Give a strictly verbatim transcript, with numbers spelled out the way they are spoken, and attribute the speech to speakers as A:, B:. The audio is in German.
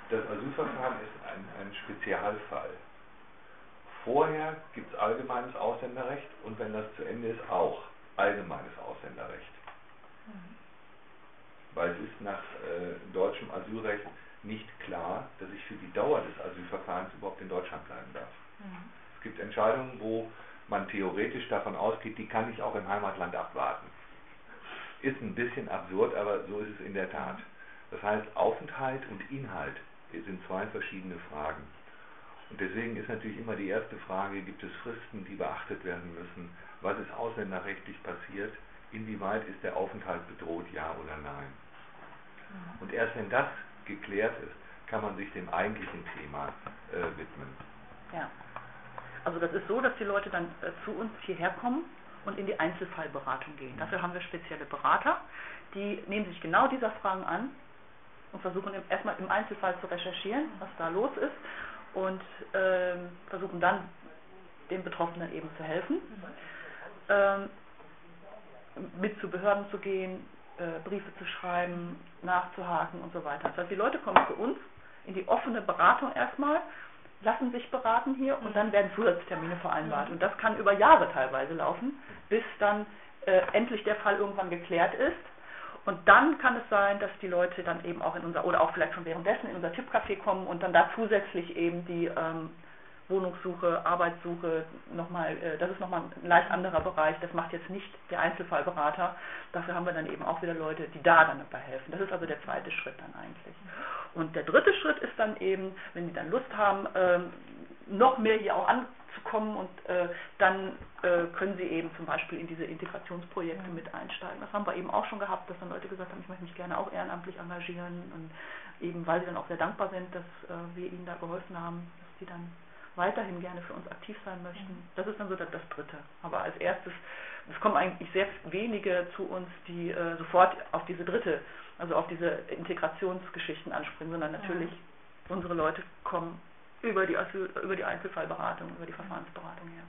A: Das Asylverfahren ist ein, ein Spezialfall. Vorher gibt es allgemeines Ausländerrecht und wenn das zu Ende ist, auch allgemeines Ausländerrecht. Mhm. Weil es ist nach äh, deutschem Asylrecht nicht klar, dass ich für die Dauer des Asylverfahrens überhaupt in Deutschland bleiben darf. Mhm. Es gibt Entscheidungen, wo man theoretisch davon ausgeht, die kann ich auch im Heimatland abwarten. Ist ein bisschen absurd, aber so ist es in der Tat. Das heißt, Aufenthalt und Inhalt sind zwei verschiedene Fragen. Und deswegen ist natürlich immer die erste Frage, gibt es Fristen, die beachtet werden müssen? Was ist ausländerrechtlich passiert? Inwieweit ist der Aufenthalt bedroht, ja oder nein? Und erst wenn das geklärt ist, kann man sich dem eigentlichen Thema äh, widmen.
B: Ja. Also das ist so, dass die Leute dann äh, zu uns hierher kommen und in die Einzelfallberatung gehen. Mhm. Dafür haben wir spezielle Berater, die nehmen sich genau dieser Fragen an und versuchen im, erstmal im Einzelfall zu recherchieren, was da los ist und ähm, versuchen dann den Betroffenen eben zu helfen, mhm. ähm, mit zu Behörden zu gehen, äh, Briefe zu schreiben, nachzuhaken und so weiter. Das heißt, die Leute kommen zu uns in die offene Beratung erstmal, lassen sich beraten hier und dann werden Zusatztermine vereinbart. Und das kann über Jahre teilweise laufen, bis dann äh, endlich der Fall irgendwann geklärt ist. Und dann kann es sein, dass die Leute dann eben auch in unser, oder auch vielleicht schon währenddessen in unser Tippcafé kommen und dann da zusätzlich eben die ähm, Wohnungssuche, Arbeitssuche, nochmal, äh, das ist nochmal ein leicht anderer Bereich, das macht jetzt nicht der Einzelfallberater, dafür haben wir dann eben auch wieder Leute, die da dann dabei helfen. Das ist also der zweite Schritt dann eigentlich. Und der dritte Schritt ist dann eben, wenn die dann Lust haben, ähm, noch mehr hier auch anzukommen und äh, dann äh, können sie eben zum Beispiel in diese Integrationsprojekte mit einsteigen. Das haben wir eben auch schon gehabt, dass dann Leute gesagt haben, ich möchte mich gerne auch ehrenamtlich engagieren und eben, weil sie dann auch sehr dankbar sind, dass äh, wir ihnen da geholfen haben, dass die dann weiterhin gerne für uns aktiv sein möchten. Das ist dann so das, das Dritte. Aber als erstes, es kommen eigentlich sehr wenige zu uns, die äh, sofort auf diese dritte, also auf diese Integrationsgeschichten anspringen, sondern natürlich ja. unsere Leute kommen über die Asyl, über die Einzelfallberatung, über die Verfahrensberatung her.